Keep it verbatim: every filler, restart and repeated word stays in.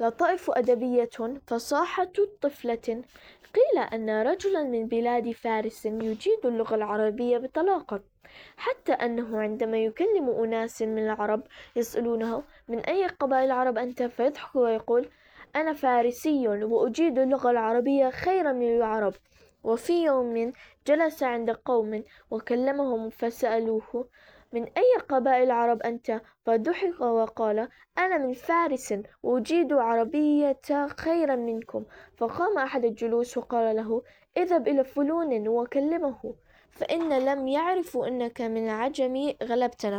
لطائف أدبية فصاحة طفلة. قيل أن رجلا من بلاد فارس يجيد اللغة العربية بطلاقة، حتى أنه عندما يكلم أناس من العرب يسألونه: من أي قبائل العرب أنت؟ فيضحك ويقول: أنا فارسي وأجيد اللغة العربية خيرا من العرب. وفي يوم جلس عند قوم وكلمهم فسألوه: من أي قبائل العرب أنت؟ فضحك وقال: أنا من فارس وأجيد عربية خيرا منكم. فقام أحد الجلوس وقال له: اذهب إلى فلان وكلمه، فإن لم يعرفوا أنك من العجم غلبتنا.